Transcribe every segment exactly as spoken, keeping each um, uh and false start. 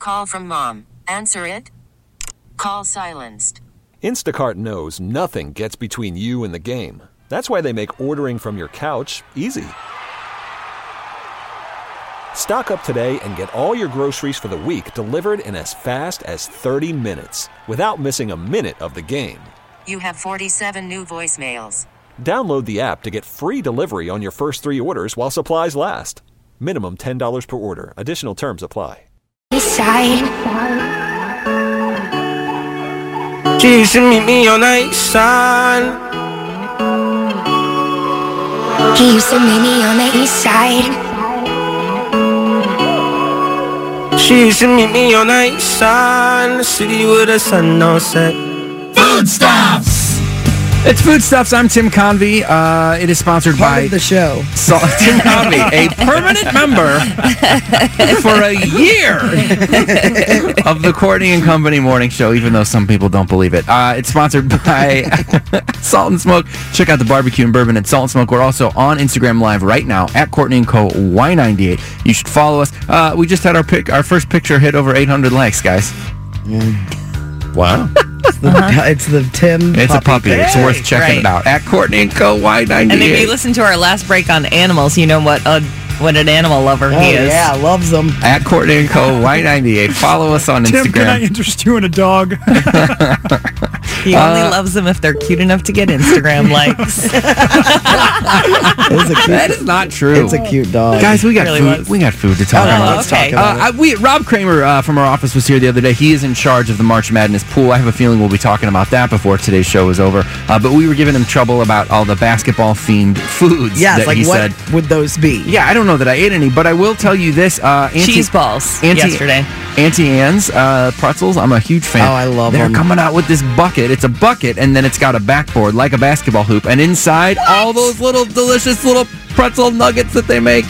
Call from mom. Answer it. Call silenced. Instacart knows nothing gets between you and the game. That's why they make ordering from your couch easy. Stock up today and get all your groceries for the week delivered in as fast as thirty minutes without missing a minute of the game. You have forty-seven new voicemails. Download the app to get free delivery on your first three orders while supplies last. Minimum ten dollars per order. Additional terms apply. She used to meet me on the east side. He used to meet me on the east side. She used to meet me on the east side, in the city with the sun on set. Foodstuffs! It's Foodstuffs. I'm Tim Convey. Uh, it is sponsored Part by of the show. Salt. Tim Convey, a permanent member for a year of the Courtney and Company Morning Show, even though some people don't believe it. Uh, it's sponsored by Salt and Smoke. Check out the barbecue and bourbon at Salt and Smoke. We're also on Instagram Live right now at Courtney and Co. Y ninety-eight. You should follow us. Uh, we just had our pic, our first picture hit over eight hundred likes, guys. Mm. Wow. It's the, uh-huh. it's the Tim It's puppy a puppy. Thing. It's worth checking right. it out. At Courtney and Co. Y ninety-eight. And if you listen to our last break on animals, you know what uh, what an animal lover Oh, he is. yeah, loves them. At Courtney and Co. Y ninety-eight. Follow us on Tim, Instagram. can I interest you in a dog? He only Uh, loves them if they're cute enough to get Instagram likes. It's a cute, That is not true. it's a cute dog. Guys, we got Really food. was. We got food to talk Oh, about. let's okay. talk about Uh, I, we, Rob Kramer uh, from our office was here the other day. He is in charge of the March Madness pool. I have a feeling we'll be talking about that before today's show is over. Uh, but we were giving him trouble about all the basketball-themed foods Yes, that like he what said. would those be? Yeah, I don't know that I ate any, but I will tell you this. Uh, Auntie, Cheese balls Auntie, yesterday. Auntie Anne's uh, pretzels, I'm a huge fan. Oh, I love They're them. coming out with this bucket. It's a bucket, and then it's got a backboard like a basketball hoop. And inside, all those little delicious little pretzel nuggets that they make.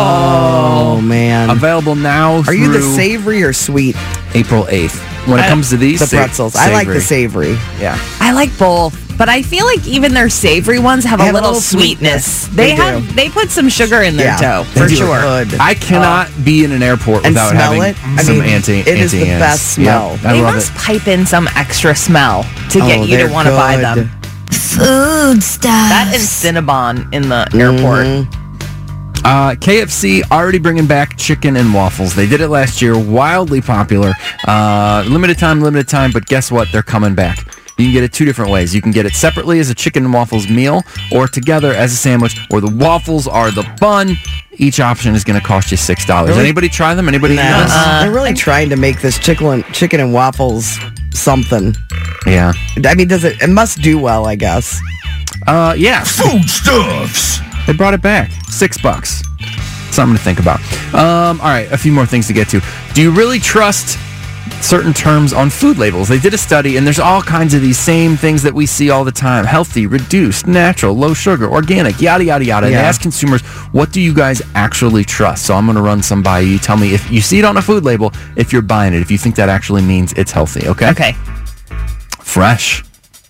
Oh, Oh, man. available now Are you the through savory or sweet? April eighth. When it I- comes to these, The sa- pretzels. I like the savory. savory. Yeah. I like both, but I feel like even their savory ones have, They a, have a little little sweetness. sweetness. They, They have do. they put some sugar in their Yeah, dough they for do sure. good. I cannot be in an airport And without smell having it? I some mean, Auntie it is Auntie the Anne's. best smell. Yep, I They love must it. pipe in some extra smell to get Oh, you to they're want to buy good. them. Food stuff. That and Cinnabon in the airport. Mhm. Uh, K F C already bringing back chicken and waffles. They did it last year, wildly popular. Uh, limited time, limited time, but guess what? They're coming back. You can get it two different ways. You can get it separately as a chicken and waffles meal, or together as a sandwich, or the waffles are the bun. Each option is going to cost you six dollars. Really? Anybody try them? Anybody No. eat this? Uh, They're really trying to make this chicken chicken and waffles something. Yeah. I mean, does it? It must do well, I guess. Uh, yeah. Foodstuffs! They brought it back. Six bucks. Something to think about. Um, all right, a few more things to get to. Do you really trust certain terms on food labels? They did a study, and there's all kinds of these same things that we see all the time. Healthy, reduced, natural, low sugar, organic, yada, yada, yada. And Yeah. they ask consumers, what do you guys actually trust? So I'm going to run some by you. Tell me if you see it on a food label, if you're buying it, if you think that actually means it's healthy, okay? Okay. Fresh.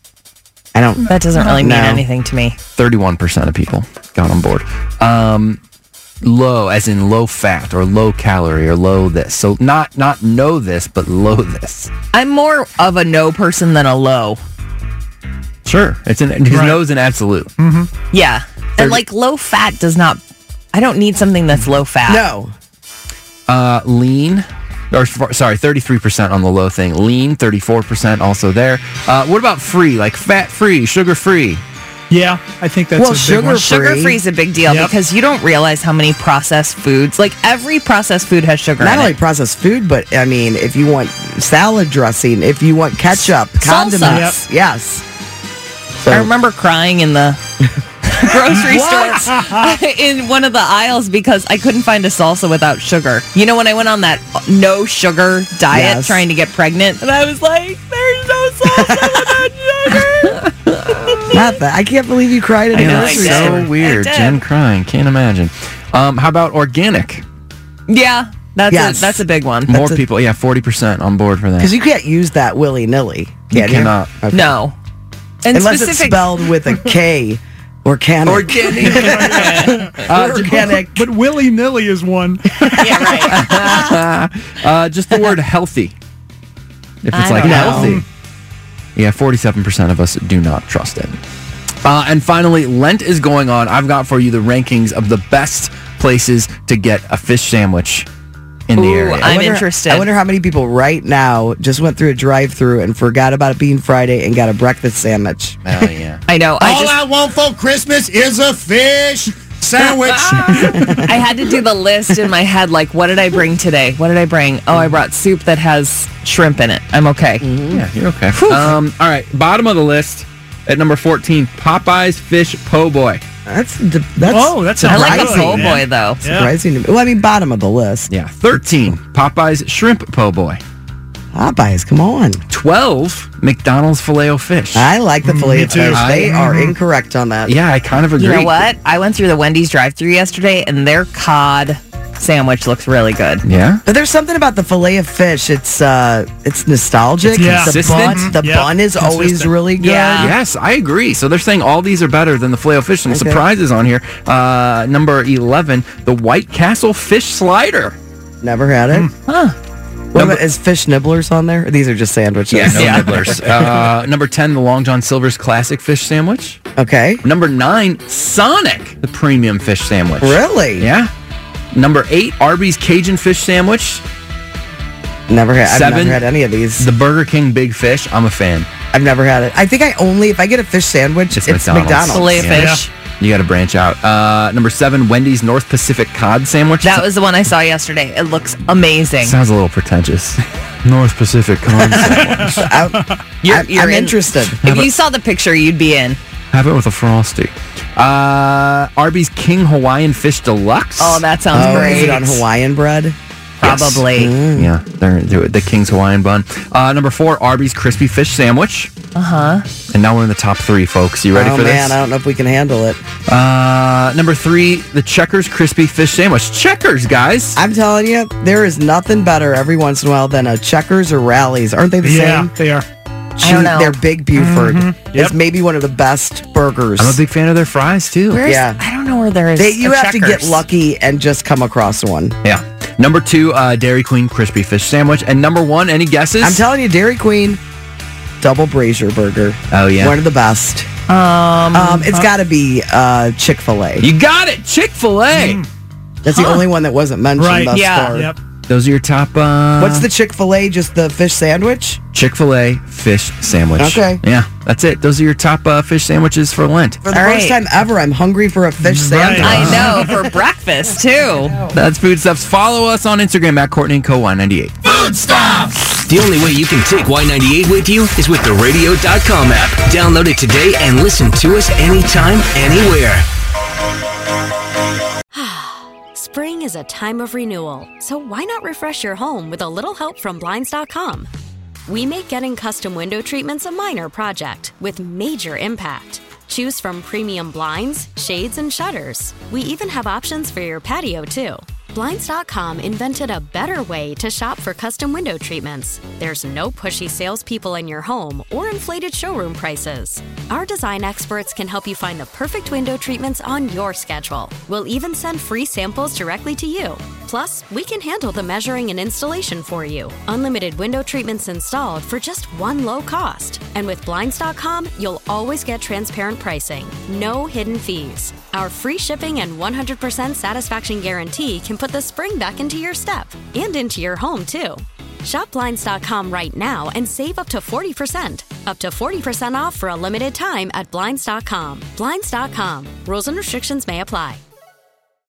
I don't. That doesn't really mean No. anything to me. thirty-one percent of people got on board. Um, low, as in low fat or low calorie or low this. So not not know this, but low this. I'm more of a no person than a low. Sure, it's an his Right. no is an absolute. Yeah. And like low fat does not, I don't need something that's low fat. No. Uh, lean. Or f- sorry, thirty-three percent on the low thing. Lean, thirty-four percent also there. Uh, what about free? Like fat free, sugar free? Yeah, I think that's Well, a big sugar one. Sugar free is a big deal Yep. because you don't realize how many processed foods, like every processed food has sugar Not in only it. processed food, but I mean, if you want salad dressing, if you want ketchup, condiments, yes. So, I remember crying in the grocery store in one of the aisles because I couldn't find a salsa without sugar. You know, when I went on that no sugar diet Yes. trying to get pregnant, and I was like, there's no salsa without sugar. not that. I can't believe you cried in I a know, I it's grocery did. so store. weird. I did. Jen crying. Can't imagine. Um, how about organic? Yeah, that's Yes. a, that's a big one. More a- people, yeah, forty percent on board for that. Because you can't use that willy nilly. You cannot. Okay. No. And Unless it's specific, spelled with a K Organic. Organic. uh, Organic. But willy nilly is one. Yeah, right. uh, just the word healthy. If it's I like don't know. healthy. Yeah, forty-seven percent of us do not trust it. Uh, and finally, Lent is going on. I've got for you the rankings of the best places to get a fish sandwich in the Ooh, area. I'm wonder, interested. I wonder how many people right now just went through a drive-through and forgot about it being Friday and got a breakfast sandwich. Oh, yeah. I know. I All just I want for Christmas is a fish sandwich. I had to do the list in my head. Like, what did I bring today? What did I bring? Oh, I brought soup that has shrimp in it. I'm okay. Yeah, you're okay. Um, all right, bottom of the list at number fourteen, Popeye's Fish Po' Boy. That's that's Oh, that's I like a surprising, po' man. boy though. surprising to me. Well, I mean, bottom of the list. Yeah, thirteen, Popeye's Shrimp Po' Boy. Popeyes, come on. twelve, McDonald's Filet-O-Fish. I like the filet me of too. fish. They I- are incorrect on that. Yeah, I kind of agree. You know what? I went through the Wendy's drive-thru yesterday, and their cod sandwich looks really good. Yeah? But there's something about the filet of fish. It's uh, it's nostalgic. It's the consistent. bun, the Yep, bun is always consistent. really good. Yeah. Yes, I agree. So they're saying all these are better than the Filet-O-Fish. Some Okay. surprises on here. Uh, number eleven, the White Castle Fish Slider. Never had it. Huh. What about, is fish nibblers on there? These are just sandwiches. Yeah, no Yeah. nibblers. Uh, number ten, the Long John Silver's Classic Fish Sandwich. Okay. Number nine, Sonic, the Premium Fish Sandwich. Really? Yeah. Number eight, Arby's Cajun Fish Sandwich. Never had. I've Seven. never had any of these. The Burger King Big Fish. I'm a fan. I've never had it. I think I only if I get a fish sandwich, It's it's, McDonald's. McDonald's. Filet of Yeah. fish. You got to branch out. Uh, number seven, Wendy's North Pacific Cod Sandwich. That was the one I saw yesterday. It looks amazing. Sounds a little pretentious. North Pacific Cod Sandwich. I, You're- I'm, you're I'm in. interested. If you saw the picture, you'd be in. Have it with a Frosty. Uh, Arby's King Hawaiian Fish Deluxe. Oh, that sounds Oh, great. is it on Hawaiian bread? Probably. Yeah, they're, they're the King's Hawaiian bun. Uh, number four, Arby's Crispy Fish Sandwich. Uh huh. And now we're in the top three, folks. You ready oh for man, this? I don't know if we can handle it. Uh, number three, the Checkers Crispy Fish Sandwich. Checkers, guys. I'm telling you, there is nothing better every once in a while than a Checkers or Rallies. Aren't they the Yeah, same? they are. I don't know. They're Big Buford. Yep. It's maybe one of the best burgers. I'm a big fan of their fries, too. Where's, Yeah. I don't know where there is. They, you a have to get Checkers. lucky and just come across one. Yeah. Number two, uh, Dairy Queen Crispy Fish Sandwich. And number one, any guesses? I'm telling you, Dairy Queen double brazier burger. Oh, yeah. One of the best. Um, Um, it's got to be uh, Chick-fil-A. You got it. Chick-fil-A. That's the only one that wasn't mentioned Right. thus Yeah. far. Yep. Those are your top. Uh, What's the Chick-fil-A? Just the fish sandwich? Chick-fil-A fish sandwich. Okay. Yeah, that's it. Those are your top uh, fish sandwiches for Lent. For the All first right. time ever, I'm hungry for a fish Right. sandwich. I know for breakfast too. That's Food Stuffs. Follow us on Instagram at Courtney and Co. Y ninety-eight. The only way you can take Y ninety-eight with you is with the radio dot com app. Download it today and listen to us anytime, anywhere. Spring is a time of renewal, so why not refresh your home with a little help from Blinds dot com? We make getting custom window treatments a minor project with major impact. Choose from premium blinds, shades, and shutters. We even have options for your patio, too. Blinds dot com invented a better way to shop for custom window treatments. There's no pushy salespeople in your home or inflated showroom prices. Our design experts can help you find the perfect window treatments on your schedule. We'll even send free samples directly to you. Plus, we can handle the measuring and installation for you. Unlimited window treatments installed for just one low cost. And with Blinds dot com, you'll always get transparent pricing. No hidden fees. Our free shipping and one hundred percent satisfaction guarantee can put the spring back into your step and into your home, too. Shop Blinds dot com right now and save up to forty percent. Up to forty percent off for a limited time at Blinds dot com. Blinds dot com. Rules and restrictions may apply.